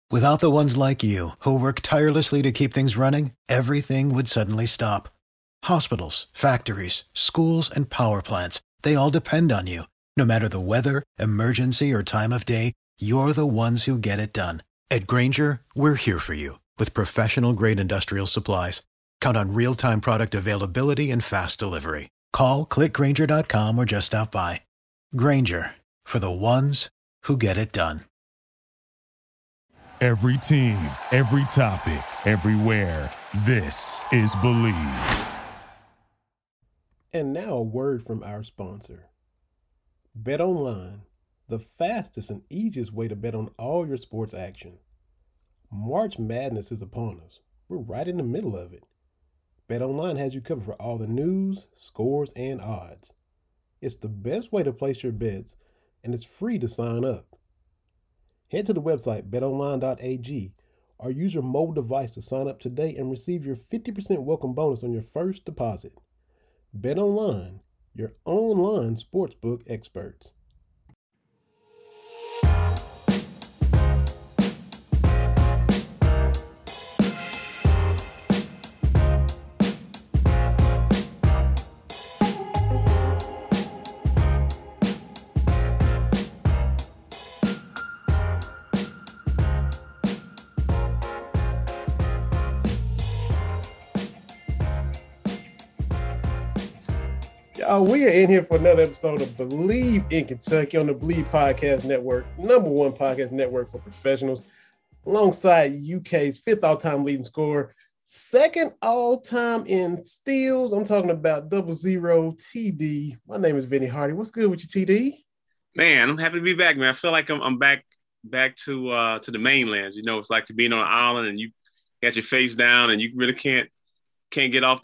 Without the ones like you, who work tirelessly to keep things running, everything would suddenly stop. Hospitals, factories, schools, and power plants, they all depend on you. No matter the weather, emergency, or time of day, you're the ones who get it done. At Grainger, we're here for you with professional-grade industrial supplies. Count on real-time product availability and fast delivery. Call, click Grainger.com, or just stop by. Grainger, for the ones who get it done. Every team, every topic, everywhere. This is Believe. And now a word from our sponsor. BetOnline, the fastest and easiest way to bet on all your sports action. March Madness is upon us. We're right in the middle of it. BetOnline has you covered for all the news, scores, and odds. It's the best way to place your bets, and it's free to sign up. Head to the website betonline.ag or use your mobile device to sign up today and receive your 50% welcome bonus on your first deposit. BetOnline, your online sportsbook experts. We are in here for another episode of Believe in Kentucky on the Believe Podcast Network, #1 podcast network for professionals, alongside UK's 5th all-time leading scorer, 2nd all-time in steals. I'm talking about 00 TD. My name is Vinny Hardy. What's good with you, TD? Man, I'm happy to be back, man. I feel like I'm back to the mainland. You know, it's like being on an island and you got your face down and you really can't get off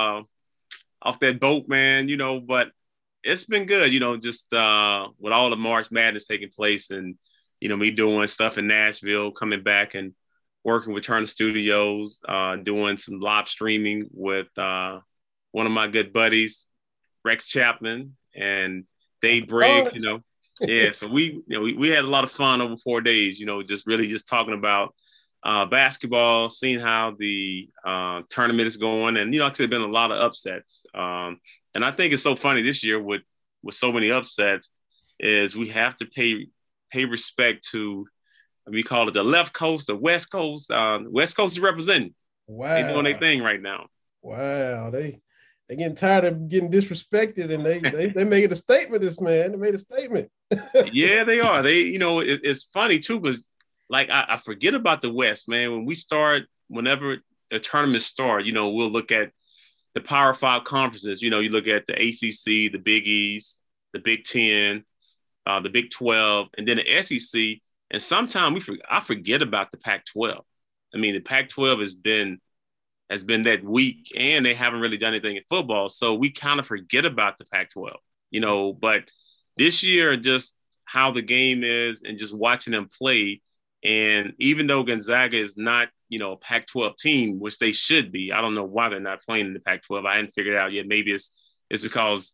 that boat, man, you know, but it's been good, you know, just with all the March Madness taking place and, you know, me doing stuff in Nashville, coming back and working with Turner Studios, doing some live streaming with one of my good buddies, Rex Chapman and Dave Briggs, you know. Yeah, so we had a lot of fun over 4 days, you know, just talking about basketball, seeing how the tournament is going. And, you know, like I said, been a lot of upsets. And I think it's so funny this year with so many upsets is we have to pay respect to, we call it the left coast, the West Coast. West Coast is representing. Wow. They're doing their thing right now. Wow. They getting tired of getting disrespected and they made a statement, this man. They made a statement. Yeah, they are. They, you know, it's funny too, because like I forget about the West, man. Whenever the tournaments start, you know, we'll look at the Power 5 conferences. You know, you look at the ACC, the Big East, the Big Ten, the Big 12, and then the SEC. And sometimes I forget about the Pac-12. I mean, the Pac-12 has been that weak, and they haven't really done anything in football. So we kind of forget about the Pac-12, you know. But this year, just how the game is and just watching them play. And even though Gonzaga is not, you know, a Pac-12 team, which they should be, I don't know why they're not playing in the Pac-12. I hadn't figured it out yet. Maybe it's because,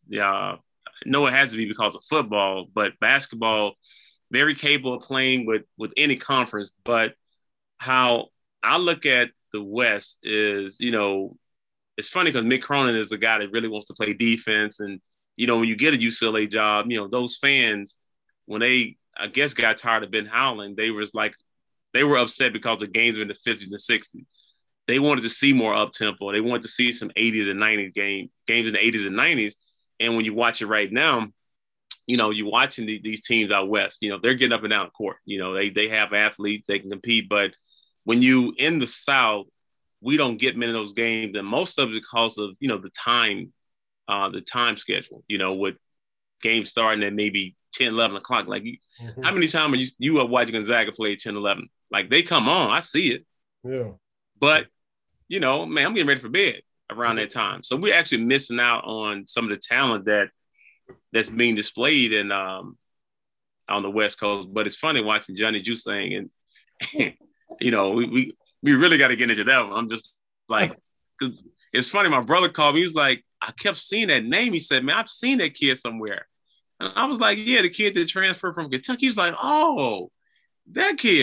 no, it has to be because of football, but basketball, very capable of playing with any conference. But how I look at the West is, you know, it's funny because Mick Cronin is a guy that really wants to play defense. And, you know, when you get a UCLA job, you know, those fans, when they, I guess, got tired of Ben Howland, they were upset because the games were in the 50s and 60s. They wanted to see more up-tempo. They wanted to see some 80s and 90s games in the 80s and 90s. And when you watch it right now, you know, you're watching these teams out West, you know, they're getting up and down the court. You know, they have athletes, they can compete. But when you in the South, we don't get many of those games. And most of it because of, you know, the time schedule, you know, with games starting at maybe 10, 11 o'clock. Like, how many times are you are watching Gonzaga play 10, 11? Like, they come on. I see it. Yeah. But, you know, man, I'm getting ready for bed around that time. So we're actually missing out on some of the talent that's being displayed on the West Coast. But it's funny watching Johnny Juzang and, you know, we really got to get into that one. I'm just like, because it's funny. My brother called me. He was like, I kept seeing that name. He said, man, I've seen that kid somewhere. And I was like, yeah, the kid that transferred from Kentucky. He was like, oh, that kid. I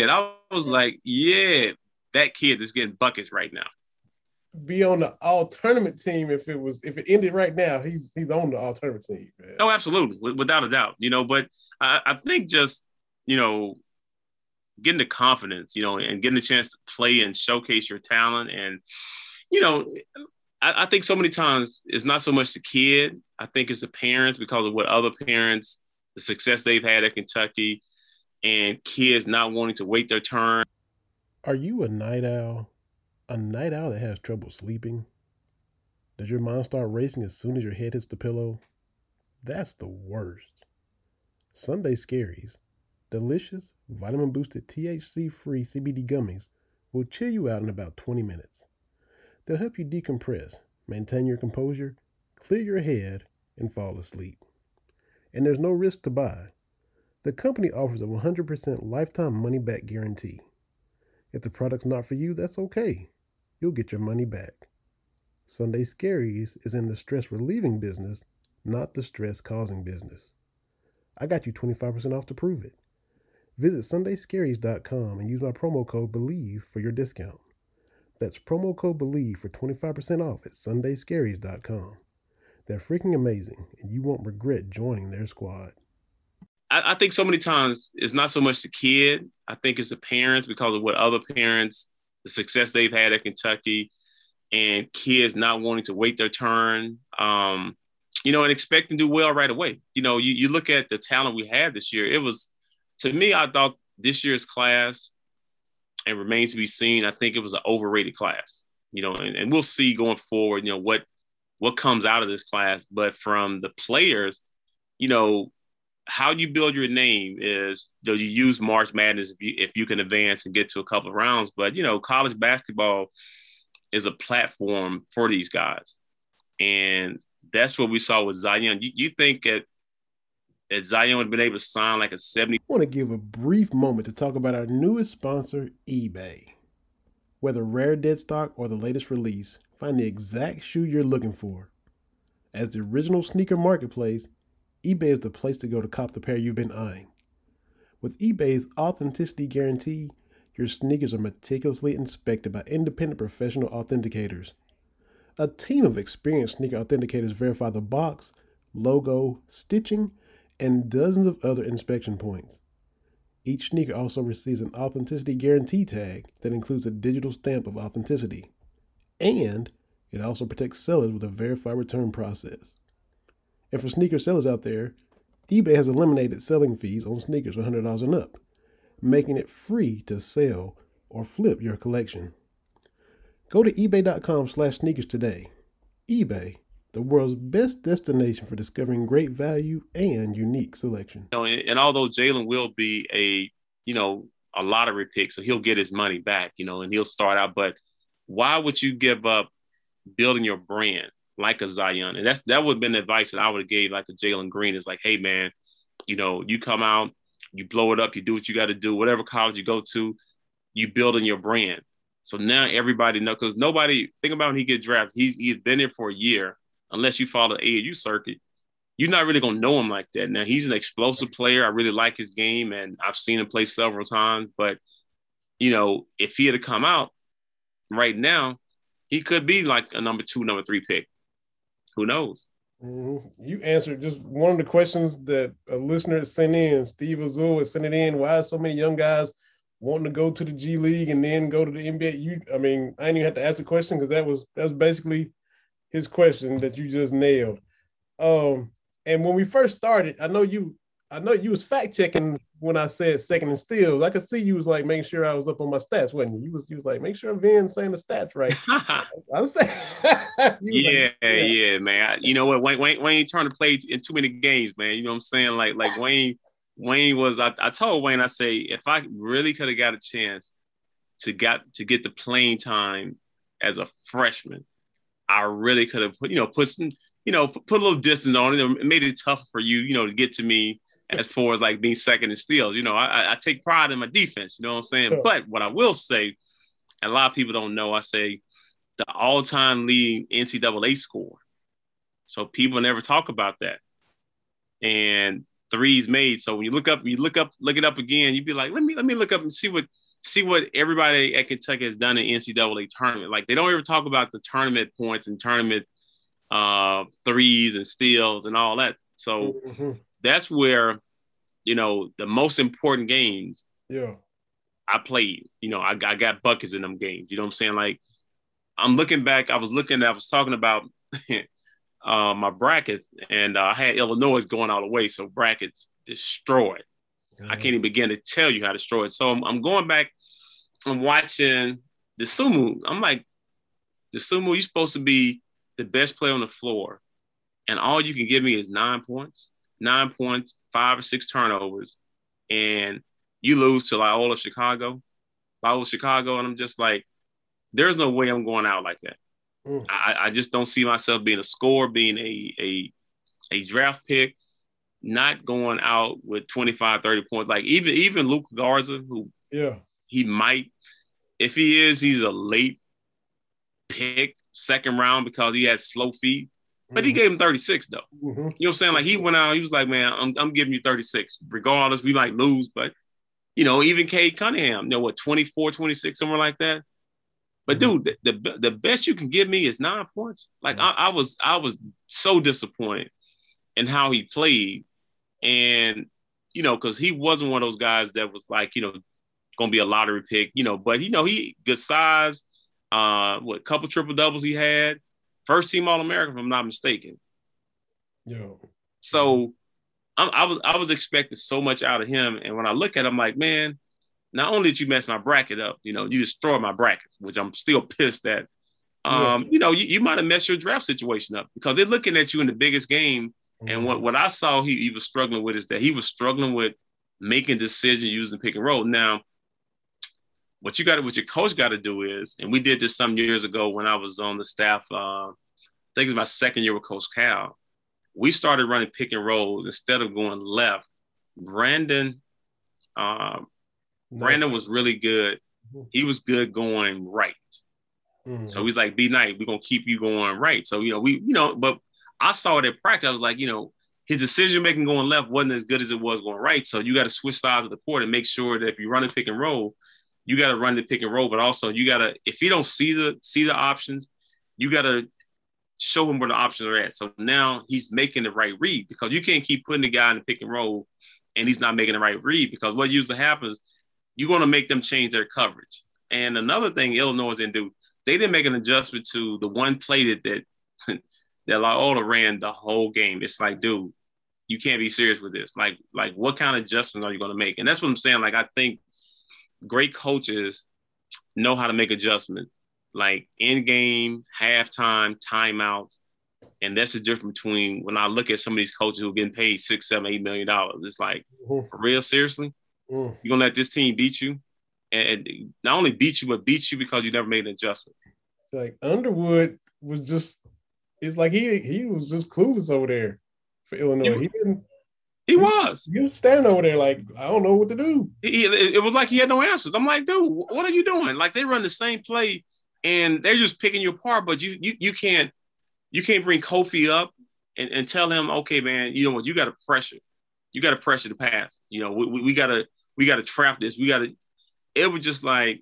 was like, yeah, that kid is getting buckets right now. Be on the all tournament team if it ended right now. He's on the all tournament team, man. Oh, absolutely, without a doubt. But I think just getting the confidence, and getting a chance to play and showcase your talent, and you know, I think so many times it's not so much the kid. I think it's the parents because of what other parents, the success they've had at Kentucky, and kids not wanting to wait their turn. Are you a night owl? A night owl that has trouble sleeping? Does your mind start racing as soon as your head hits the pillow? That's the worst. Sunday Scaries, delicious, vitamin boosted THC free CBD gummies, will chill you out in about 20 minutes. They'll help you decompress, maintain your composure, clear your head, and fall asleep. And there's no risk to buy. The company offers a 100% lifetime money back guarantee. If the product's not for you, that's okay. You'll get your money back. Sunday Scaries is in the stress relieving business, not the stress causing business. I got you 25% off to prove it. Visit sundayscaries.com and use my promo code BELIEVE for your discount. That's promo code BELIEVE for 25% off at sundayscaries.com. They're freaking amazing, and you won't regret joining their squad. I think so many times it's not so much the kid. I think it's the parents because of what other parents, the success they've had at Kentucky, and kids not wanting to wait their turn, and expecting to do well right away. You look at the talent we had this year. It was, to me, I thought this year's class, and remains to be seen, I think it was an overrated class, and we'll see going forward, what comes out of this class. But from the players, how you build your name is, you use March Madness if you can advance and get to a couple of rounds. But, college basketball is a platform for these guys. And that's what we saw with Zion. You think that Zion would have been able to sign like a 70. I want to give a brief moment to talk about our newest sponsor, eBay. Whether rare dead stock or the latest release, find the exact shoe you're looking for. As the original sneaker marketplace, eBay is the place to go to cop the pair you've been eyeing. With eBay's authenticity guarantee, your sneakers are meticulously inspected by independent professional authenticators. A team of experienced sneaker authenticators verify the box, logo, stitching, and dozens of other inspection points. Each sneaker also receives an authenticity guarantee tag that includes a digital stamp of authenticity. And it also protects sellers with a verified return process. And for sneaker sellers out there, eBay has eliminated selling fees on sneakers $100 and up, making it free to sell or flip your collection. Go to ebay.com/sneakers today. eBay, the world's best destination for discovering great value and unique selection. And although Jalen will be a lottery pick, so he'll get his money back, and he'll start out. But why would you give up building your brand like a Zion? And that would have been the advice that I would have gave like a Jalen Green. Is like, hey man, you come out, you blow it up, you do what you got to do, whatever college you go to, you building your brand. So now everybody knows, because nobody, think about when he get drafted, he's been there for a year. Unless you follow the AAU circuit, you're not really going to know him like that. Now, he's an explosive player. I really like his game, and I've seen him play several times. But, if he had to come out right now, he could be like a number 2, number 3 pick. Who knows? Mm-hmm. You answered just one of the questions that a listener sent in. Steve Azul has sent it in. Why are so many young guys wanting to go to the G League and then go to the NBA? I didn't even have to ask the question because that was basically his question that you just nailed. And when we first started, I know you was fact checking when I said second and steals. I could see you was like making sure I was up on my stats, wasn't you? You was like, make sure Vin's saying the stats right. I was saying, yeah, man. You know what? Wayne turned to play in too many games, man. You know what I'm saying? Like Wayne was. I told Wayne, I say, if I really could have got a chance to get the playing time as a freshman, I really could have put a little distance on it. It made it tough for you, to get to me as far as like being second in steals. I take pride in my defense, you know what I'm saying? Sure. But what I will say, and a lot of people don't know, I say the all-time leading NCAA scorer. So people never talk about that. And threes made. So when you look it up again, you'd be like, let me look up and see what see what everybody at Kentucky has done in NCAA tournament. Like they don't ever talk about the tournament points and tournament threes and steals and all that. So that's where, the most important games I played, I got buckets in them games. You know what I'm saying? Like I'm looking back, I was talking about my brackets, and I had Illinois going all the way. So brackets destroyed. I can't even begin to tell you how destroyed. So I'm going back and watching the Sumu. I'm like, the Sumu, you're supposed to be the best player on the floor. And all you can give me is 9 points, 5 or 6 turnovers. And you lose to Loyola Chicago. And I'm just like, there's no way I'm going out like that. I just don't see myself being a scorer, being a draft pick, not going out with 25, 30 points. Like even Luka Garza, who he might, if he is, he's a late pick, second round because he has slow feet. But he gave him 36 though. You know what I'm saying? Like he went out, he was like, man, I'm giving you 36. Regardless, we might lose, but even Cade Cunningham, 24, 26, somewhere like that. But dude, the best you can give me is 9 points. Like I was so disappointed in how he played. And, because he wasn't one of those guys that was like, going to be a lottery pick, but, he good size, couple triple doubles he had, first team All-American, if I'm not mistaken. So I was expecting so much out of him. And when I look at him, I'm like, man, not only did you mess my bracket up, you destroyed my bracket, which I'm still pissed at. You might have messed your draft situation up because they're looking at you in the biggest game. And what I saw he was struggling with is that he was struggling with making decisions using pick and roll. Now, what your coach got to do is, and we did this some years ago when I was on the staff, I think it was my second year with Coach Cal. We started running pick and rolls instead of going left. Brandon was really good. He was good going right. So he's like, be nice. We're going to keep you going right. So, but I saw it at practice. I was like, his decision-making going left wasn't as good as it was going right. So you got to switch sides of the court and make sure that if you run a pick and roll, you got to run the pick and roll. But also you got to, if you don't see the options, you got to show him where the options are at. So now he's making the right read because you can't keep putting the guy in the pick and roll and he's not making the right read because what usually happens, you're going to make them change their coverage. And another thing Illinois didn't do, they didn't make an adjustment to the one play that Loyola ran the whole game. It's like, dude, you can't be serious with this. Like what kind of adjustments are you going to make? And that's what I'm saying. Like, I think great coaches know how to make adjustments, like in-game, halftime, timeouts. And that's the difference between when I look at some of these coaches who are getting paid $6, $7, $8 million. It's like, for real, seriously? You're going to let this team beat you? And not only beat you, but beat you because you never made an adjustment. Like Underwood was just – it's like he was just clueless over there for Illinois. He was standing over there like, I don't know what to do. It was like he had no answers. I'm like, dude, what are you doing? Like they run the same play and they're just picking you apart, but you can't bring Kofi up and tell him, okay, man, you know what, you got to pressure. You got to pressure the pass. We got to trap this. It was just like,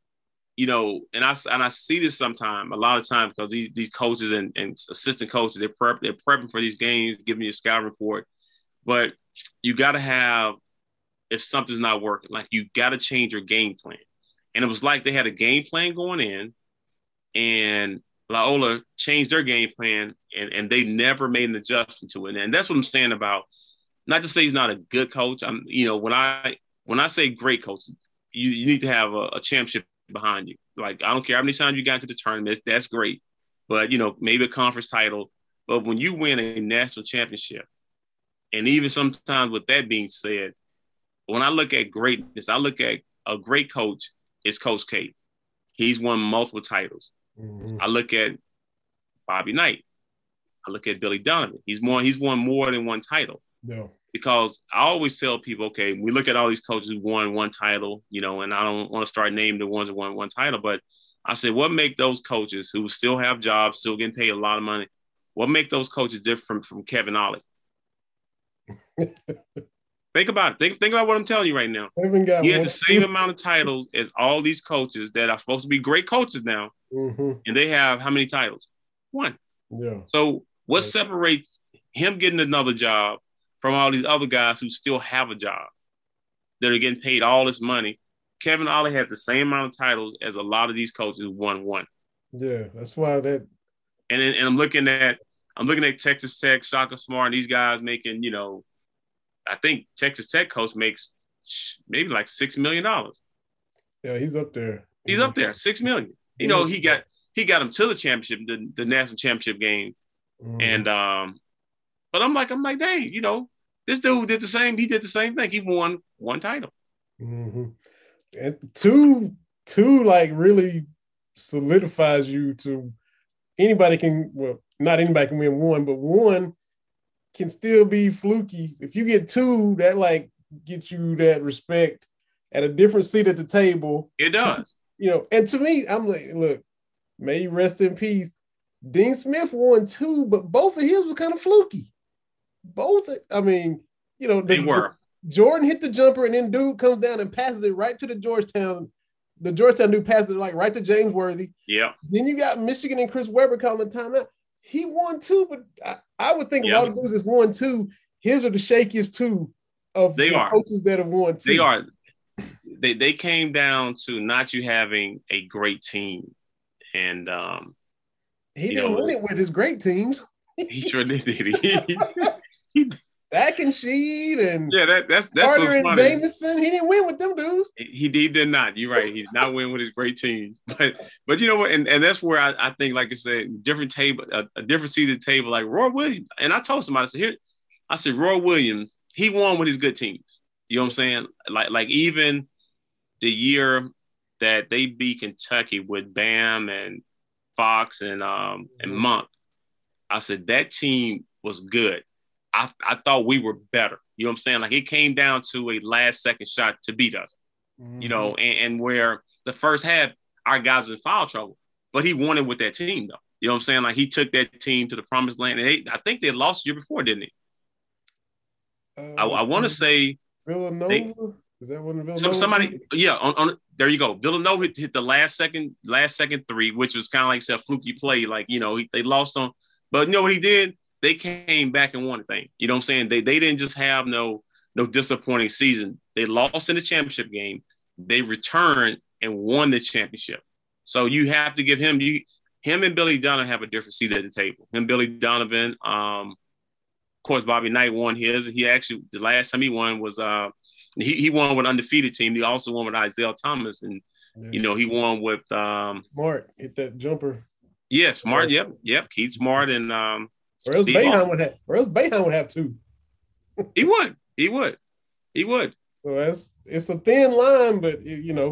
and I see this sometime, a lot of times, because these coaches and assistant coaches, they're prepping for these games, giving you a scout report. But you got to have, if something's not working, like you got to change your game plan. And it was like they had a game plan going in, and Loyola changed their game plan, and they never made an adjustment to it. And that's what I'm saying about, not to say he's not a good coach. When I say great coach, you need to have a championship behind you. Like, I don't care how many times you got to the tournament, that's great. But, maybe a conference title. But when you win a national championship, and even sometimes with that being said, when I look at greatness, I look at a great coach is Coach K. He's won multiple titles. I look at Bobby Knight. I look at Billy Donovan. He's won more than one title. No. Because I always tell people, okay, we look at all these coaches who won one title, and I don't want to start naming the ones that won one title, but I said, what make those coaches who still have jobs, still getting paid a lot of money, what make those coaches different from Kevin Ollie? Think about it. Think about what I'm telling you right now. He had the same amount of titles as all these coaches that are supposed to be great coaches now, and they have how many titles? One. Yeah. So what separates him getting another job from all these other guys who still have a job that are getting paid all this money? Kevin Ollie has the same amount of titles as a lot of these coaches who won one. Yeah, that's why that. And I'm looking at Texas Tech, Shaka Smart, and these guys making, I think Texas Tech coach makes maybe like $6 million. Yeah, he's up there. He's up there, $6 million. He got him to the championship, the national championship game, and but I'm like, dang, this dude did the same. He did the same thing. He won one title. And two like really solidifies you to anybody can. Well, not anybody can win one, but one can still be fluky. If you get two, that like gets you that respect at a different seat at the table. It does. And to me, I'm like, look, may you rest in peace. Dean Smith won two, but both of his was kind of fluky. They were. Jordan hit the jumper, and then dude comes down and passes it right to the Georgetown. The Georgetown dude passes it like right to James Worthy. Yeah. Then you got Michigan and Chris Webber calling timeout. He won two, but I would think a lot of dudes has won two. His are the shakiest two of the coaches that have won two. They are. They came down to not you having a great team, and he didn't win it with his great teams. He sure did. He Stack and Sheed and that's Carter and Jameson. He didn't win with them dudes. He did not. You're right. He did not win with his great team. But you know what? And that's where I think, like I said, different table, a different seat at the table, like Roy Williams. And I told somebody, I said, Roy Williams, he won with his good teams. You know what I'm saying? Like even the year that they beat Kentucky with Bam and Fox and Monk, I said that team was good. I thought we were better. You know what I'm saying? Like it came down to a last second shot to beat us, and where the first half, our guys were in foul trouble, but he won it with that team though. You know what I'm saying? Like he took that team to the promised land. And I think they lost the year before, didn't they? I want to say Villanova. Is that one Villanova? Somebody, yeah. On there you go. Villanova hit the last second three, which was kind of like a fluky play. Like they lost on, but you know what he did? They came back and won the thing. You know what I'm saying? They didn't just have no disappointing season. They lost in the championship game. They returned and won the championship. So you have to give him and Billy Donovan have a different seat at the table. Him, Billy Donovan, of course, Bobby Knight won his. He actually, the last time he won was he won with an undefeated team. He also won with Isaiah Thomas, and he won with Smart hit that jumper. Yeah, Smart. Yep. Keith Smart and or else Boeheim would have two. He would. So it's a thin line, but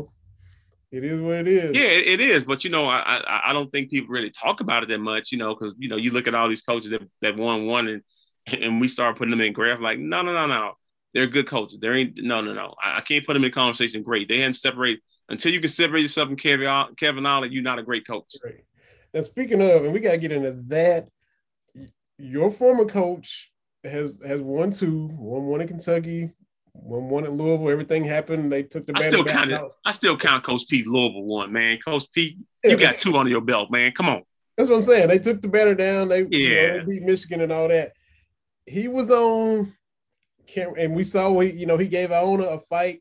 it is what it is. Yeah, it is. But I don't think people really talk about it that much. Because you look at all these coaches that won one, and we start putting them in graph like no. They're good coaches. There ain't no. I can't put them in conversation. Great. They haven't separated until you can separate yourself from Kevin Ollie. You're not a great coach. Right. Now speaking of, and we gotta get into that. Your former coach has won two, one in Kentucky, one at Louisville. Everything happened. They took the banner. I still count Coach Pete Louisville one, man. Coach Pete, you got two under your belt, man. Come on. That's what I'm saying. They took the banner down. They beat Michigan and all that. He was on camera, and we saw he gave Iona a fight.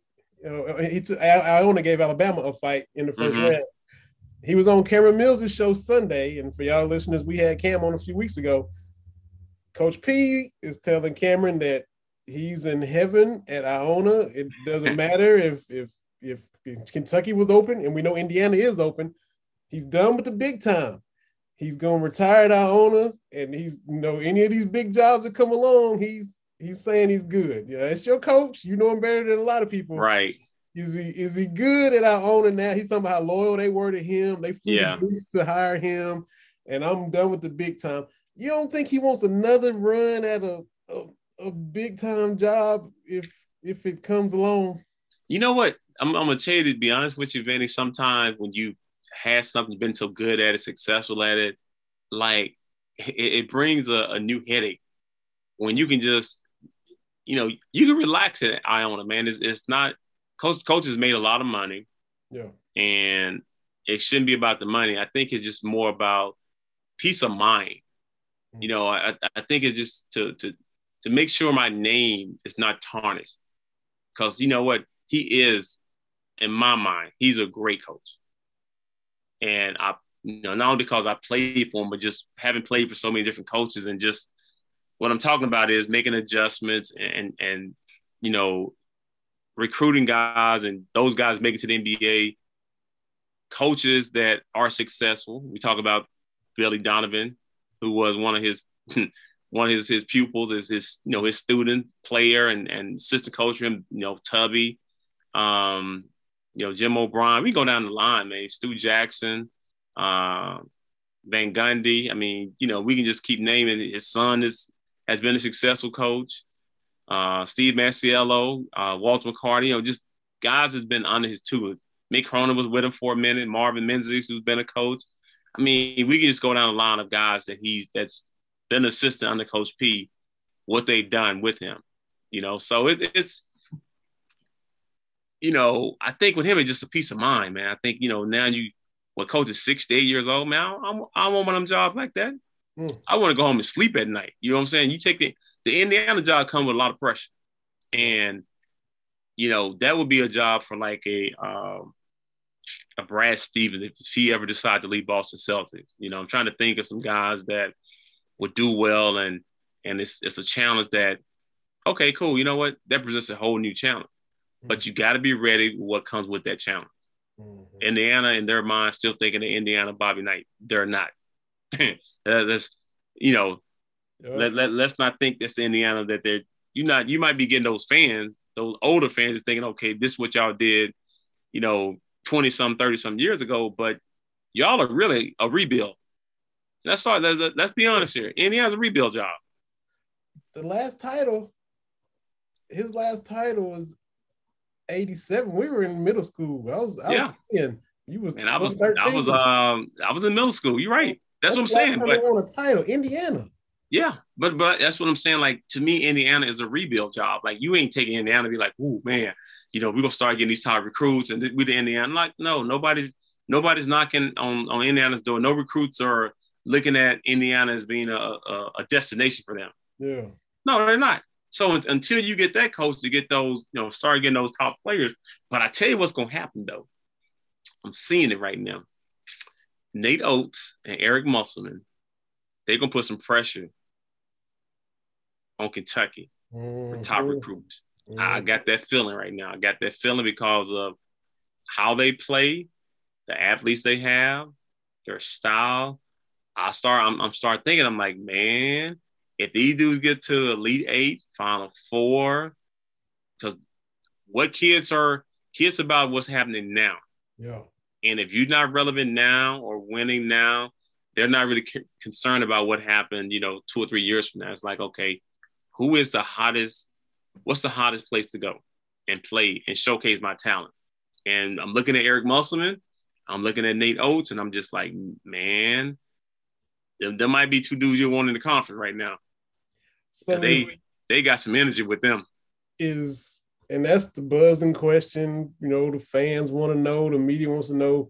Iona gave Alabama a fight in the first round. He was on Cameron Mills' show Sunday, and for y'all listeners, we had Cam on a few weeks ago. Coach P is telling Cameron that he's in heaven at Iona. It doesn't matter if Kentucky was open, and we know Indiana is open. He's done with the big time. He's going to retire at Iona, and he's any of these big jobs that come along, he's saying he's good. It's your coach. You know him better than a lot of people. Right. Is he good at Iona now? He's talking about how loyal they were to him. They flew to hire him, and I'm done with the big time. You don't think he wants another run at a big time job if it comes along? You know what? I'm gonna tell you, to be honest with you, Vinny. Sometimes when you have something, been so good at it, successful at it, like it brings a new headache when you can just you can relax at Iona, man. It's not coaches made a lot of money. Yeah. And it shouldn't be about the money. I think it's just more about peace of mind. I think it's just to make sure my name is not tarnished. Because you know what? He is, in my mind, he's a great coach. And not only because I played for him, but just having played for so many different coaches, and just what I'm talking about is making adjustments and recruiting guys, and those guys make it to the NBA. Coaches that are successful. We talk about Billy Donovan, who was one of his pupils, is his student player and assistant coach, Tubby, Jim O'Brien. We go down the line, man. Stu Jackson, Van Gundy. I mean, we can just keep naming. His son has been a successful coach. Steve Masiello, Walter McCarty, just guys that's been under his tutelage. Mick Cronin was with him for a minute. Marvin Menzies, who's been a coach. I mean, we can just go down the line of guys that's been an assistant under Coach P, what they've done with him. So it's I think with him, it's just a peace of mind, man. I think, now when Coach is 68 years old, man, I want one of them jobs like that. I want to go home and sleep at night. You know what I'm saying? You take the Indiana job comes with a lot of pressure. And, that would be a job for like a Brad Stevens if he ever decided to leave Boston Celtics. I'm trying to think of some guys that would do well, and it's a challenge that, okay, cool. You know what? That presents a whole new challenge. But you got to be ready with what comes with that challenge. Indiana, in their mind, still thinking of Indiana Bobby Knight. They're not. Let's not think that's the Indiana that they're. You might be getting those fans, those older fans, thinking, okay, this is what y'all did, 20-some, 30-some years ago, but y'all are really a rebuild. Let's be honest here. Indiana's a rebuild job. His last title was 87. We were in middle school. I was 10. You was. And I was in middle school. You're right. That's what I'm saying. But they won a title, Indiana. Yeah, but that's what I'm saying. Like, to me, Indiana is a rebuild job. Like, you ain't taking Indiana to be like, oh man, we're gonna start getting these top recruits and with the Indiana. Like, no, nobody's knocking on Indiana's door. No recruits are looking at Indiana as being a destination for them. Yeah. No, they're not. So until you get that coach to get those, start getting those top players. But I tell you what's gonna happen though. I'm seeing it right now. Nate Oates and Eric Musselman, they're gonna put some pressure on Kentucky for top recruits. I got that feeling right now. I got that feeling because of how they play, the athletes they have, their style. I'm start thinking, I'm like, man, if these dudes get to Elite Eight, Final Four, because what kids about what's happening now. Yeah. And if you're not relevant now or winning now, they're not really concerned about what happened, 2 or 3 years from now. It's like, okay, what's the hottest place to go and play and showcase my talent? And I'm looking at Eric Musselman, I'm looking at Nate Oates, and I'm just like, man, there might be 2 dudes you want in the conference right now. So they got some energy with them. And that's the buzzing question, the fans want to know, the media wants to know,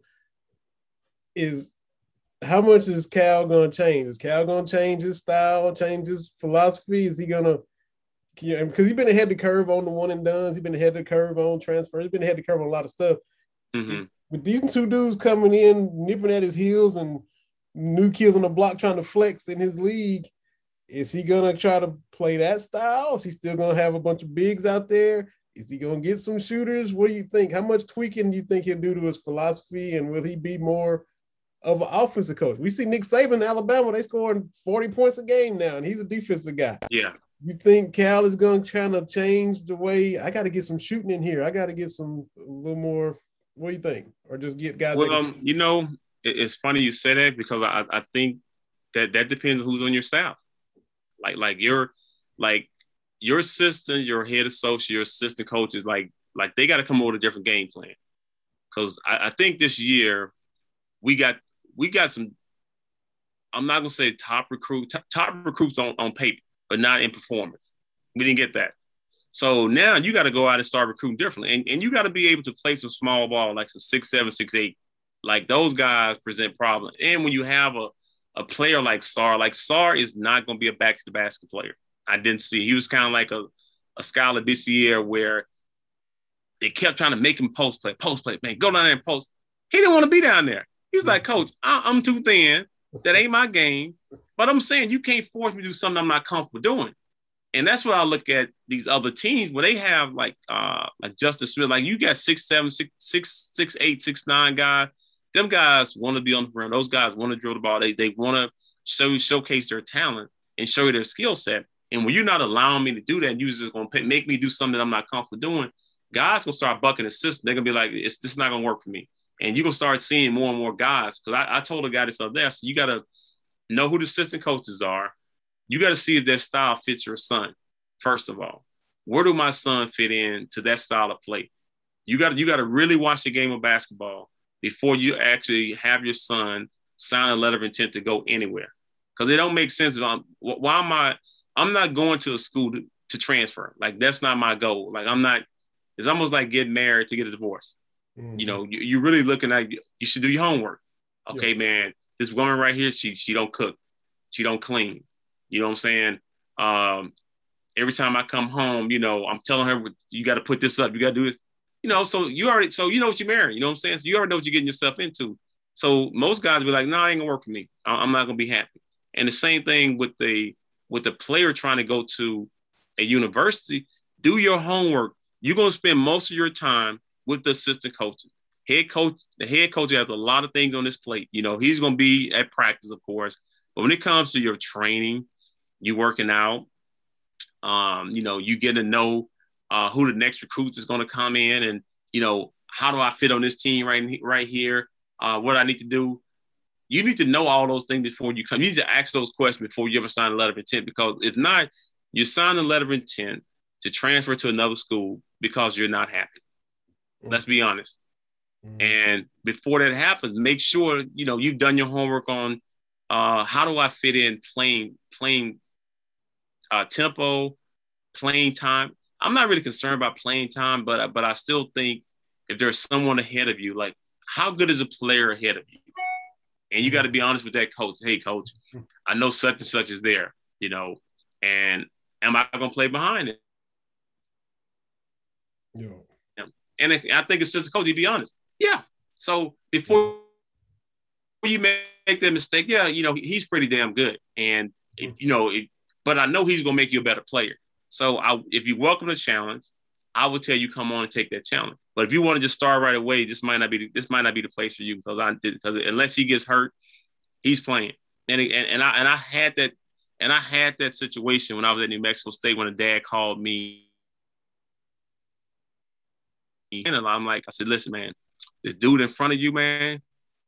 is how much is Cal going to change? Is Cal going to change his style, change his philosophy? Is he going to, because he's been ahead of the curve on the one and dones. He's been ahead of the curve on transfers. He's been ahead of the curve on a lot of stuff. Mm-hmm. With these 2 dudes coming in, nipping at his heels and new kids on the block trying to flex in his league, is he going to try to play that style? Is he still going to have a bunch of bigs out there? Is he going to get some shooters? What do you think? How much tweaking do you think he'll do to his philosophy, and will he be more of an offensive coach? We see Nick Saban in Alabama. They scoring 40 points a game now, and he's a defensive guy. Yeah. You think Cal is going to try to change the way, I got to get some shooting in here. I got to get a little more, what do you think? Or just get guys. Well, it's funny you say that, because I think that depends on who's on your staff. Like your assistant, your head associate, your assistant coaches, like they got to come up with a different game plan. Because I think this year we got some, I'm not going to say top recruits on paper, but not in performance. We didn't get that. So now you got to go out and start recruiting differently. And you got to be able to play some small ball, like some 6'7", 6'8". Like those guys present problems. And when you have a player like Sarr is not going to be a back-to-the-basket player. I didn't see. He was kind of like a Skylar Dissier where they kept trying to make him post play, man, go down there and post. He didn't want to be down there. He was like, Coach, I'm too thin. That ain't my game. But I'm saying you can't force me to do something I'm not comfortable doing. And that's what I look at these other teams where they have like Justice Smith, like you got 6'7", 6'8", 6'9" guys. Them guys want to be on the perimeter. Those guys want to drill the ball. They want to showcase their talent and show you their skill set. And when you're not allowing me to do that, and you're just going to make me do something that I'm not comfortable doing, guys going to start bucking the system. They're going to be like, this is not going to work for me. And you're going to start seeing more and more guys. Because I told a guy this other day, so you got to know who the assistant coaches are. You got to see if their style fits your son, first of all. Where do my son fit in to that style of play? You got to really watch the game of basketball before you actually have your son sign a letter of intent to go anywhere. Because it don't make sense. I'm not going to a school to transfer. Like, that's not my goal. Like, it's almost like getting married to get a divorce. Mm-hmm. You know, you're really looking at, you should do your homework. Okay, yeah. Man, this woman right here, she don't cook. She don't clean. You know what I'm saying? Every time I come home, you know, I'm telling her, you got to put this up. You got to do this. You know, so you know what you're marrying. You know what I'm saying? So you already know what you're getting yourself into. So most guys be like, no, it ain't gonna work for me. I'm not gonna be happy. And the same thing with the player trying to go to a university. Do your homework. You're gonna spend most of your time with the assistant coaches. The head coach has a lot of things on his plate. You know, he's gonna be at practice, of course. But when it comes to your training, you working out, you know, you get to know who the next recruit is going to come in, and, you know, how do I fit on this team right here? What I need to do. You need to know all those things before you come. You need to ask those questions before you ever sign a letter of intent, because if not, you sign a letter of intent to transfer to another school because you're not happy. Mm-hmm. Let's be honest. Mm-hmm. And before that happens, make sure, you know, you've done your homework on how do I fit in playing tempo, playing time. I'm not really concerned about playing time, but I still think if there's someone ahead of you, like, how good is a player ahead of you? And you got to be honest with that coach. Hey, coach, I know such and such is there, you know, and am I going to play behind it? Yeah. And I think it's just a coach, to be honest. Yeah. So before you make that mistake, yeah, you know, he's pretty damn good. And, you know, but I know he's going to make you a better player. So if you welcome the challenge, I would tell you, come on and take that challenge. But if you want to just start right away, this might not be the place for you, because unless he gets hurt, he's playing. And I had that situation when I was at New Mexico State, when a dad called me, and I said, listen, man, this dude in front of you, man,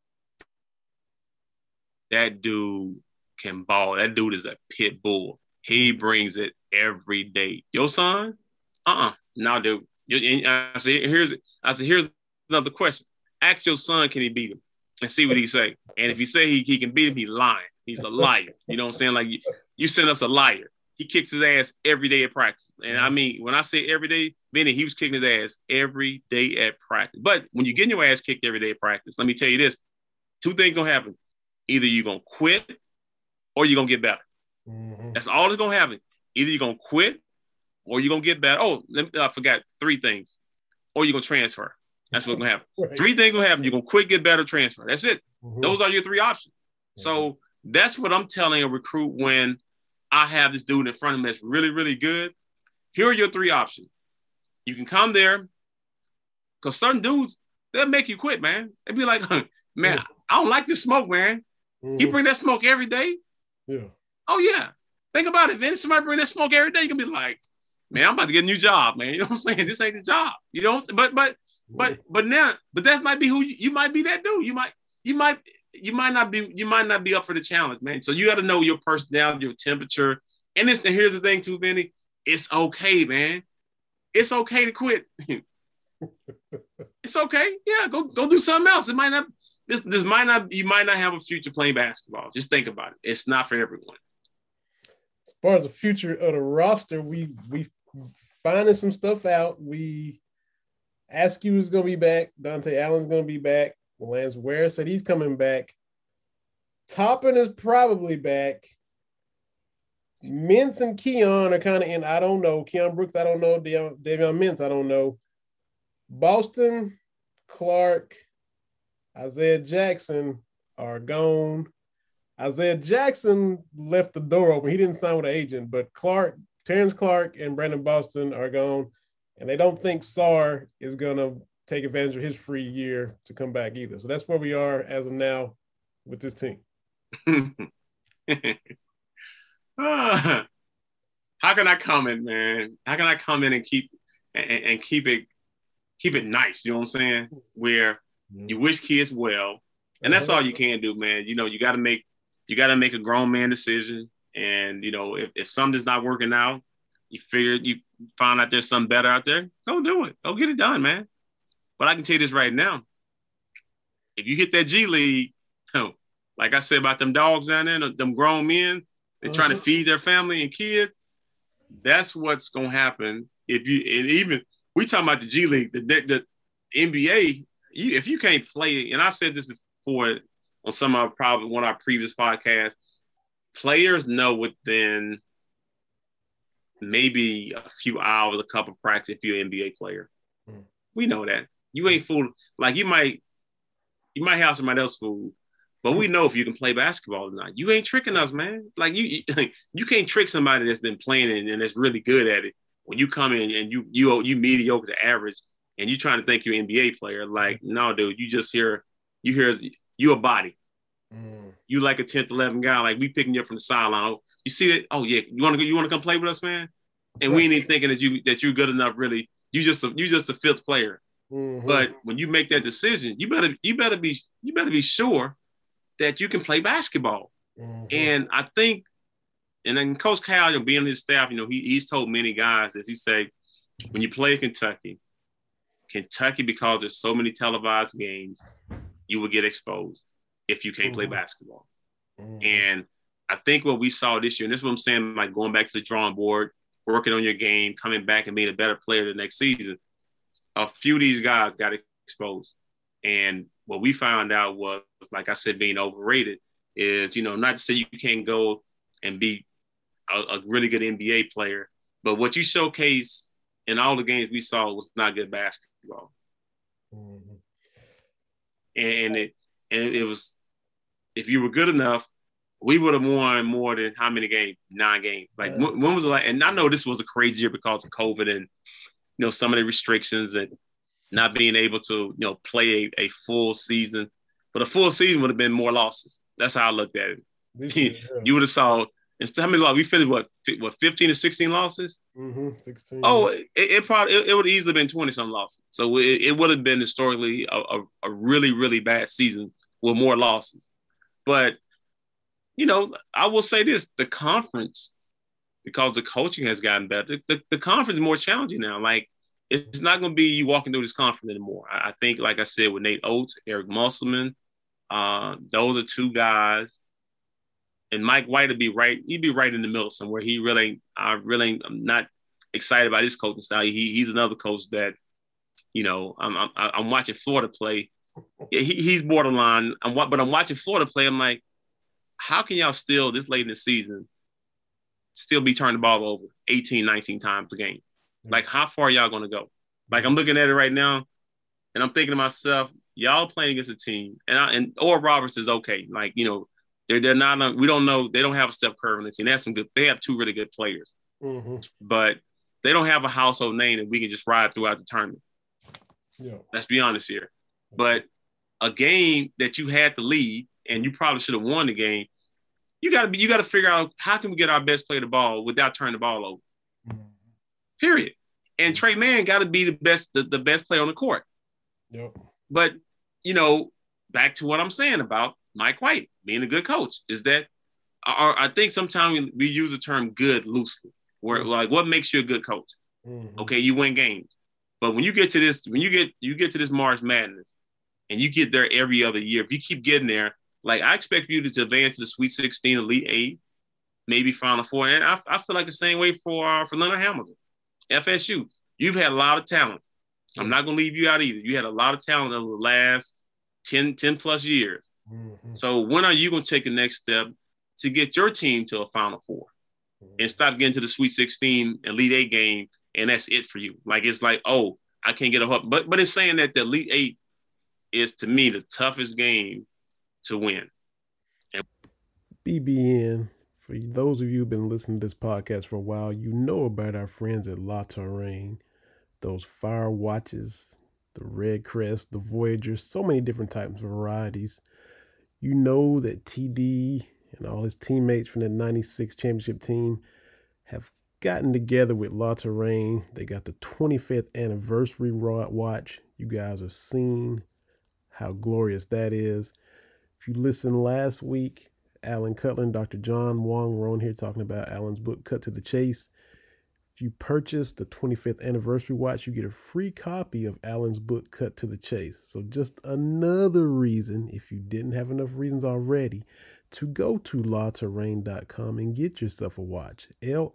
that dude can ball. That dude is a pit bull. He brings it every day. Your son? No, dude. I said, here's another question. Ask your son, can he beat him? And see what he say. And if he say he can beat him, he's lying. He's a liar. You know what I'm saying? Like, you send us a liar. He kicks his ass every day at practice. And I mean, when I say every day, Benny, he was kicking his ass every day at practice. But when you get your ass kicked every day at practice, let me tell you this. Two things gonna happen. Either you're gonna quit or you're gonna get better. Mm-hmm. That's all that's gonna happen. Either you're gonna quit or you're gonna get better. Oh, I forgot 3 things. Or you're gonna transfer. That's what's gonna happen. Right. 3 things gonna happen. You're gonna quit, get better, transfer. That's it. Mm-hmm. Those are your 3 options. Mm-hmm. So that's what I'm telling a recruit when I have this dude in front of me that's really, really good. Here are your 3 options. You can come there, because some dudes, they'll make you quit, man. They'll be like, man, I don't like this smoke, man. Mm-hmm. You bring that smoke every day? Yeah. Oh, yeah. Think about it, man. If somebody bring that smoke every day, you can be like, man, I'm about to get a new job, man. You know what I'm saying? This ain't the job. You know, but that might be who you might be. That dude. You might not be up for the challenge, man. So you got to know your personality, your temperature. And here's the thing too, Benny. It's okay, man. It's okay to quit. It's okay. Yeah, go do something else. It might not. This might not. You might not have a future playing basketball. Just think about it. It's not for everyone. As far as the future of the roster, we finding some stuff out. We Askew is going to be back. Dante Allen's going to be back. Lance Ware said he's coming back. Toppin is probably back. Mintz and Keon are kind of in. I don't know. Keon Brooks, I don't know. Davion Mintz, I don't know. Boston, Clark, Isaiah Jackson are gone. Isaiah Jackson left the door open. He didn't sign with an agent, but Terrence Clark and Brandon Boston are gone. And they don't think Sarr is going to take advantage of his free year to come back either. So that's where we are as of now with this team. How can I comment, man? How can I comment and keep it nice? You know what I'm saying? Where you wish kids well, and that's all you can do, man. You know, you got to make a grown man decision, and you know, if something's not working out, you found out there's something better out there, go do it. Go get it done, man. But I can tell you this right now: if you hit that G League, like I said about them dogs down there, them grown men, they're trying to feed their family and kids. That's what's gonna happen. Even we talking about the G League, the NBA. If you can't play, and I've said this before on some of one of our previous podcasts, players know within maybe a few hours, a couple of practice, if you're an NBA player. We know that. You ain't fooled. Like you might have somebody else fooled, but we know if you can play basketball or not. You ain't tricking us, man. Like you can't trick somebody that's been playing and that's really good at it. When you come in and you mediocre to average and you trying to think you're an NBA player, like, no, dude, you a body. You like a 10th, 11th guy, like we picking you up from the sideline. You see that? Oh yeah, you want to come play with us, man? And we ain't even thinking that you're good enough, really. You just a fifth player. But when you make that decision, you better be sure that you can play basketball. And I think, and then Coach Cal, being on his staff, you know, he's told many guys this. He say, when you play Kentucky, because there's so many televised games, you will get exposed if you can't play basketball. And I think what we saw this year, and this is what I'm saying, like going back to the drawing board, working on your game, coming back and being a better player the next season, a few of these guys got exposed. And what we found out was, like I said, being overrated is, you know, not to say you can't go and be a really good NBA player, but what you showcase in all the games we saw was not good basketball. And it was, if you were good enough, we would have won more than how many games? 9 games. Like when was the last? And I know this was a crazy year because of COVID and, you know, some of the restrictions and not being able to, you know, play a full season. But a full season would have been more losses. That's how I looked at it. You would have saw, instead, how many losses? We finished what 15 to 16 losses? 16. Oh, it would have easily been 20-some losses. So it would have been historically a really, really bad season with more losses. But, you know, I will say this, the conference, because the coaching has gotten better, the conference is more challenging now. Like, it's not going to be you walking through this conference anymore. I think, like I said, with Nate Oates, Eric Musselman, those are 2 guys. And Mike White would be right. He'd be right in the middle somewhere. I'm not excited about his coaching style. He's another coach that, you know, I'm watching Florida play. Yeah, he's borderline. But I'm watching Florida play. I'm like, how can y'all still, this late in the season, still be turning the ball over 18, 19 times a game? Like, how far are y'all going to go? Like, I'm looking at it right now, and I'm thinking to myself, y'all playing against a team, and Oral Roberts is okay. Like, you know, they're not. We don't know. They don't have a Steph Curry on the team. They have some good. They have 2 really good players, but they don't have a household name that we can just ride throughout the tournament. Yeah. Let's be honest here. But a game that you had to lead, and you probably should have won the game. You got to figure out how can we get our best player the ball without turning the ball over. Period. And Trey Mann got to be the best player on the court. Yep. But, you know, back to what I'm saying about Mike White being a good coach is that I think sometimes we use the term good loosely, where like what makes you a good coach? Okay, you win games. But when you get to this, you get to this March Madness and you get there every other year, if you keep getting there, like I expect you to advance to the Sweet 16, Elite 8, maybe Final Four. And I feel like the same way for Leonard Hamilton. FSU, you've had a lot of talent. I'm not going to leave you out either. You had a lot of talent over the last 10 plus years. Mm-hmm. So when are you going to take the next step to get your team to a Final Four and stop getting to the Sweet 16 Elite Eight game, and that's it for you? Like, it's like, oh, I can't get a hook. But it's saying that the Elite Eight is, to me, the toughest game to win. BBN, for those of you who've been listening to this podcast for a while, you know about our friends at La Touraine. Those fire watches, the Red Crest, the Voyager, so many different types of varieties. You know that TD and all his teammates from the 96 championship team have gotten together with La Touraine. They got the 25th anniversary watch. You guys have seen how glorious that is. If you listened last week, Alan Cutler and Dr. John Wong were on here talking about Alan's book, Cut to the Chase. If you purchase the 25th anniversary watch, you get a free copy of Alan's book, Cut to the Chase. So just another reason, if you didn't have enough reasons already, to go to latouraine.com and get yourself a watch,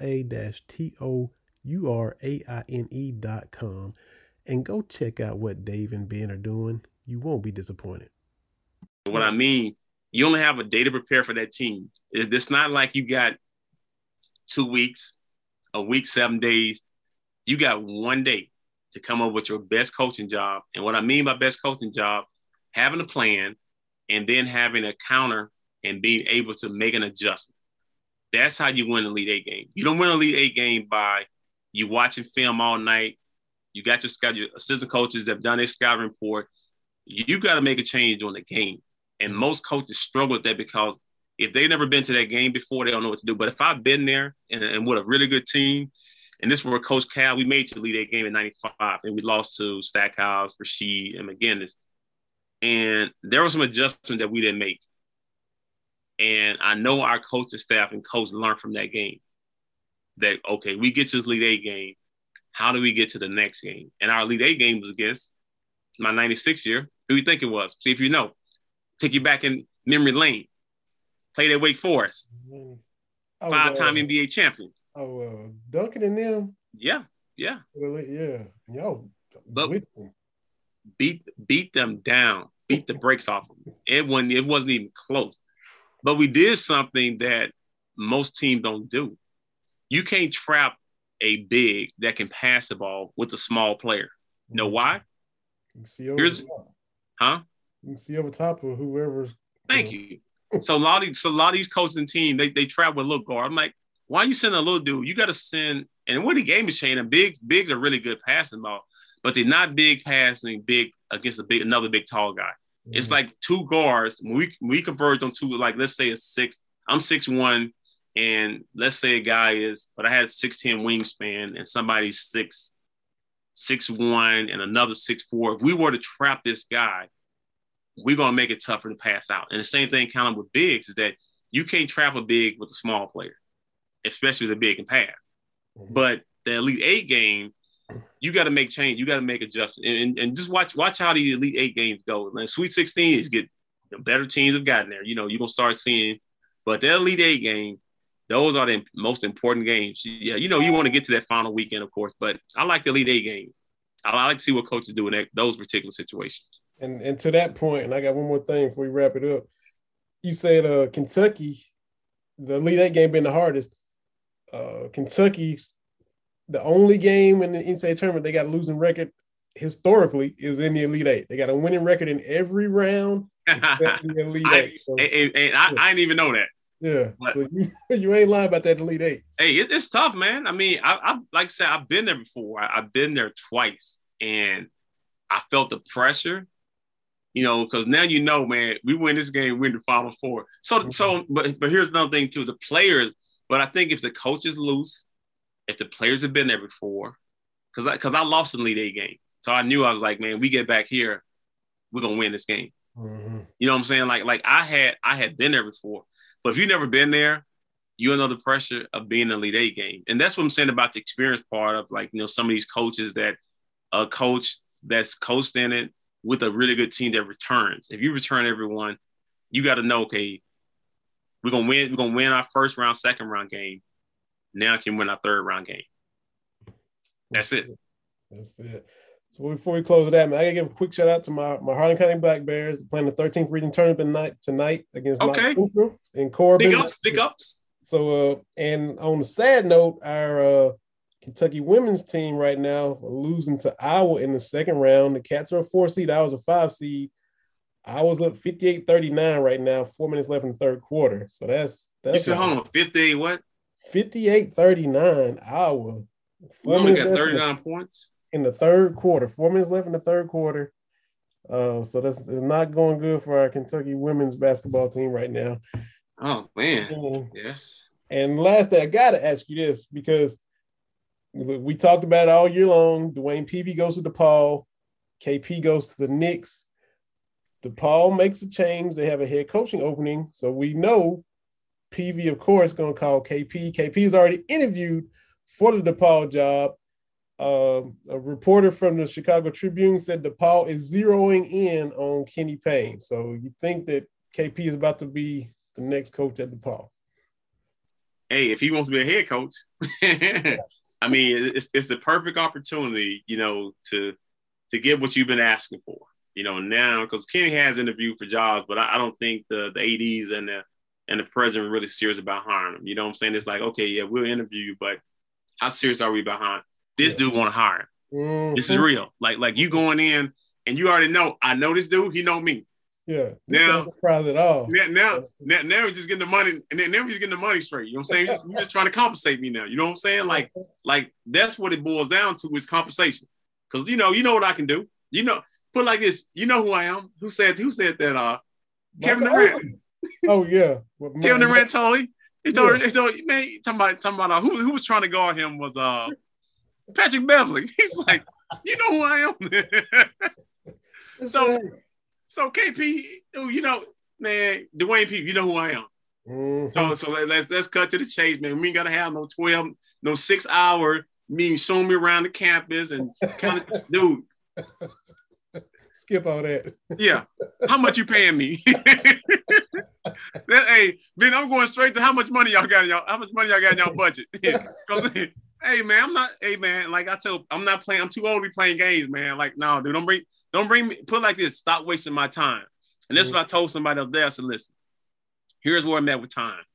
LA-TOURAINE.com, and go check out what Dave and Ben are doing. You won't be disappointed. What I mean, you only have a day to prepare for that team. It's not like you got 2 weeks, a week, 7 days. You got 1 day to come up with your best coaching job. And what I mean by best coaching job, having a plan and then having a counter and being able to make an adjustment. That's how you win an Elite Eight game. You don't win an Elite Eight game by you watching film all night. You got your assistant coaches that have done their scouting report. You got to make a change during the game. And most coaches struggle with that because if they've never been to that game before, they don't know what to do. But if I've been there and with a really good team, and this was Coach Cal, we made to the Elite Eight game in '95, and we lost to Stackhouse, Rasheed, and McGinnis. And there was some adjustments that we didn't make. And I know our coaching staff and coach learned from that game that, okay, we get to the Elite Eight game. How do we get to the next game? And our Elite Eight game was against my 96 year. Who you think it was? See if you know. Take you back in memory lane. Played at Wake Forest. Five-time NBA champion. Duncan and them. Yeah. Well, yeah. Yo, but beat them down. Beat the brakes off them. It wasn't even close. But we did something that most teams don't do. You can't trap a big that can pass the ball with a small player. You know why? You can see over huh? You can see over top of whoever's. Thank you. So a lot of these coaches and teams, they trap with a little guard. I'm like, why are you sending a little dude? You got to send. And when the game is changing, bigs are really good passing ball, but they're not big passing big against another big tall guy. Mm-hmm. It's like two guards. When we converge on two, like let's say it's six. I'm 6'1", and let's say a guy but I had 6'10" wingspan, and somebody's 6'1" and another 6'4". If we were to trap this guy, we're gonna make it tougher to pass out. And the same thing kind of with bigs is that you can't trap a big with a small player, especially the big can pass. Mm-hmm. But the Elite Eight game, you got to make change. You got to make adjustments, and just watch how the Elite Eight games go. And Sweet 16 is the better teams have gotten there. You know, you're gonna start seeing. But the Elite Eight game, those are the most important games. Yeah, you know, you want to get to that final weekend, of course. But I like the Elite Eight game. I like to see what coaches do in those particular situations. And to that point, and I got one more thing before we wrap it up. You said Kentucky, the Elite Eight game being the hardest. Kentucky's the only game in the NCAA tournament they got a losing record historically is in the Elite Eight. They got a winning record in every round except the Elite Eight. So, I didn't even know that. Yeah, but, so you ain't lying about that Elite Eight. Hey, it's tough, man. I mean, I like I said, I've been there before. I've been there twice, and I felt the pressure. You know, because now you know, man, we win this game, win the Final Four. But here's another thing too: the players. But I think if the coach is loose, if the players have been there before, because I lost the Elite Eight game, so I knew I was like, man, we get back here, we're gonna win this game. Mm-hmm. You know what I'm saying? Like I had been there before, but if you've never been there, you know the pressure of being in the Elite Eight game, and that's what I'm saying about the experience part of like some of these coaches that a coach that's coached in it with a really good team that returns. If you return everyone, you got to know, okay, we're gonna win. We're gonna win our first round, second round game. Now can win our third round game. That's it. That's it. So before we close it out, man, I gotta give a quick shout out to my Harlan County Black Bears. They're playing the 13th region tournament tonight against Knox Central in Corbin. Big ups. So and on a sad note, our Kentucky women's team right now are losing to Iowa in the second round. The Cats are a 4 seed, Iowa's a 5 seed. Iowa's up 58-39 right now, 4 minutes left in the third quarter. So that's you said hold on, 58 what? 58-39 Iowa. We only got 39 points in the third quarter. 4 minutes left in the third quarter. So that's not going good for our Kentucky women's basketball team right now. Oh man, yes. And last thing, I gotta ask you this because we talked about it all year long. Dwayne Peavy goes to DePaul. KP goes to the Knicks. DePaul makes a change. They have a head coaching opening, so we know Peavy, of course, going to call KP. KP is already interviewed for the DePaul job. A reporter from the Chicago Tribune said DePaul is zeroing in on Kenny Payne. So you think that KP is about to be the next coach at DePaul? Hey, if he wants to be a head coach, I mean, it's the perfect opportunity, to get what you've been asking for. Now because Kenny has interviewed for jobs, but I don't think the ADs and the president really serious about hiring him. You know what I'm saying? It's like, okay, yeah, we'll interview you, but how serious are we about hiring? This dude want to hire him. Mm-hmm. This is real. Like you going in and you already know, I know this dude, he know me. Yeah. Now, not surprised at all. Now we're just getting the money, and then he's getting the money straight. You know what I'm saying? You're just trying to compensate me now. You know what I'm saying? Like that's what it boils down to is compensation. Because you know what I can do. Put it like this. You know who I am. Who said that? Kevin Durant. Oh yeah. Kevin Durant told him. He told man, talking about who was trying to guard him was Patrick Beverly. He's like, you know who I am. So KP, man, Dwayne Peavy, you know who I am. Mm-hmm. So let's cut to the chase, man. We ain't gotta have no 6-hour meeting showing me around the campus and kind of dude. Skip all that. Yeah. How much you paying me? Hey, man, I'm going straight to how much money y'all got in y'all budget. Hey man, like I tell, I'm not playing, I'm too old to be playing games, man. Like, no, dude, don't bring me, put it like this, stop wasting my time. And that's what I told somebody up there. So listen, here's where I'm at with time.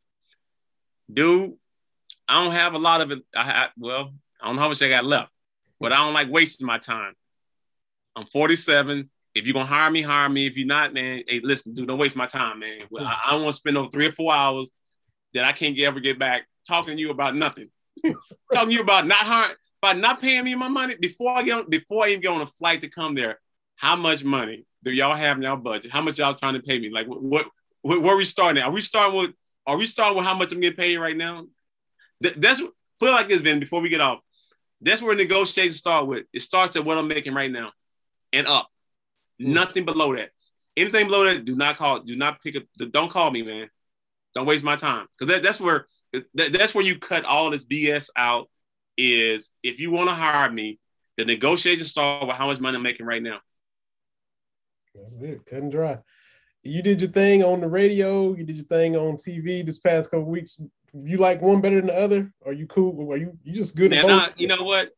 Dude, I don't have a lot of it. I don't know how much I got left, but I don't like wasting my time. I'm 47. If you're going to hire me, hire me. If you're not, man, hey, listen, dude, don't waste my time, man. I don't want to spend over 3 or 4 hours that I can't ever get back talking to you about nothing. Talking to you about not paying me my money before I even get on a flight to come there. How much money do y'all have in y'all budget? How much y'all trying to pay me? Like where are we starting at? Are we starting with how much I'm getting paid right now? That's put it like this, Ben, before we get off. That's where negotiations start with. It starts at what I'm making right now and up. Nothing below that. Anything below that, do not pick up. Don't call me, man. Don't waste my time. Because that's where you cut all this BS out is if you want to hire me, the negotiations start with how much money I'm making right now. That's it. Cut and dry. You did your thing on the radio. You did your thing on TV this past couple of weeks. You like one better than the other? Are you cool? Are you just good at both? You know what?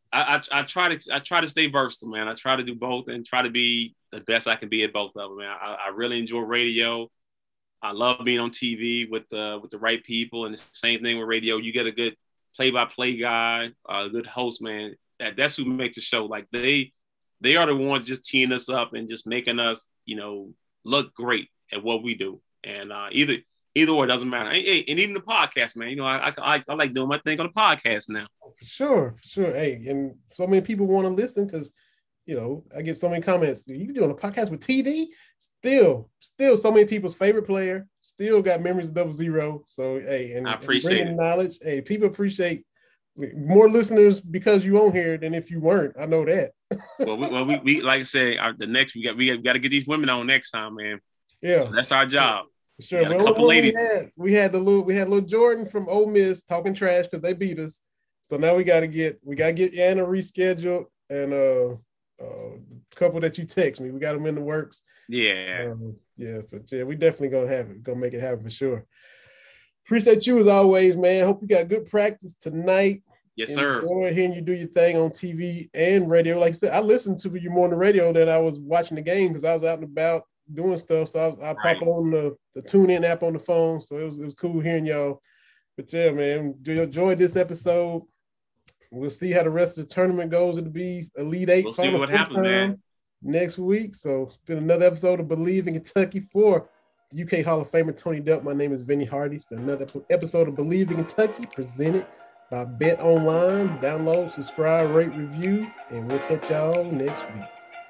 I try to stay versatile, man. I try to do both and try to be the best I can be at both of them, man. I really enjoy radio. I love being on TV with the right people, and the same thing with radio. You get a good play-by-play guy, a good host, man. That's who makes the show. Like they are the ones just teeing us up and just making us, look great at what we do. And either or, it doesn't matter. Hey, and even the podcast, man. I like doing my thing on the podcast now. For sure. Hey, and so many people want to listen because, I get so many comments. You doing a podcast with TD? Still so many people's favorite player. Still got memories of 00. So, hey, and I appreciate and knowledge. Hey, people appreciate more listeners because you on here than if you weren't. I know that. well, we like I said, the next we got to get these women on next time, man. Yeah, so that's our job. Sure. We had little Jordan from Ole Miss talking trash because they beat us. So now we got to get Anna rescheduled and a couple that you text me. We got them in the works. Yeah. We definitely gonna make it happen for sure. Appreciate you as always, man. Hope you got good practice tonight. Yes, sir. Enjoy hearing you do your thing on TV and radio. Like I said, I listened to you more on the radio than I was watching the game because I was out and about doing stuff. So I pop on the TuneIn app on the phone. So it was cool hearing y'all. But yeah, man, enjoyed this episode. We'll see how the rest of the tournament goes. It'll be Elite Eight. We'll see what happens, man. Next week. So it's been another episode of Believe in Kentucky for UK Hall of Famer Tony Delk. My name is Vinny Hardy. It's been another episode of Believe in Kentucky presented by Bet Online. Download, subscribe, rate, review, and we'll catch y'all next week.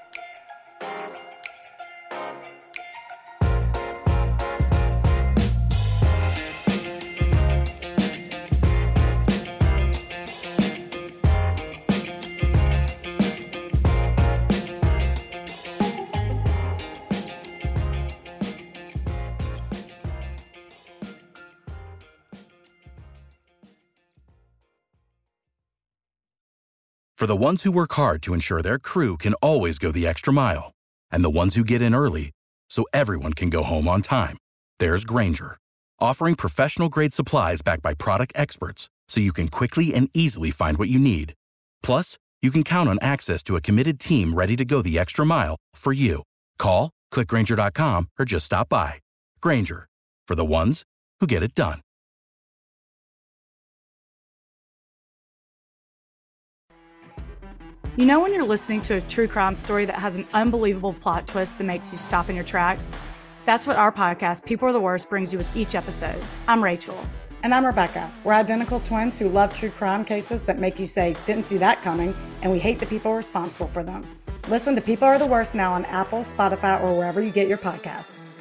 For the ones who work hard to ensure their crew can always go the extra mile, and the ones who get in early so everyone can go home on time, there's Grainger, offering professional-grade supplies backed by product experts so you can quickly and easily find what you need. Plus, you can count on access to a committed team ready to go the extra mile for you. Call, click Grainger.com, or just stop by. Grainger, for the ones who get it done. You know when you're listening to a true crime story that has an unbelievable plot twist that makes you stop in your tracks? That's what our podcast, People Are the Worst, brings you with each episode. I'm Rachel. And I'm Rebecca. We're identical twins who love true crime cases that make you say, didn't see that coming, and we hate the people responsible for them. Listen to People Are the Worst now on Apple, Spotify, or wherever you get your podcasts.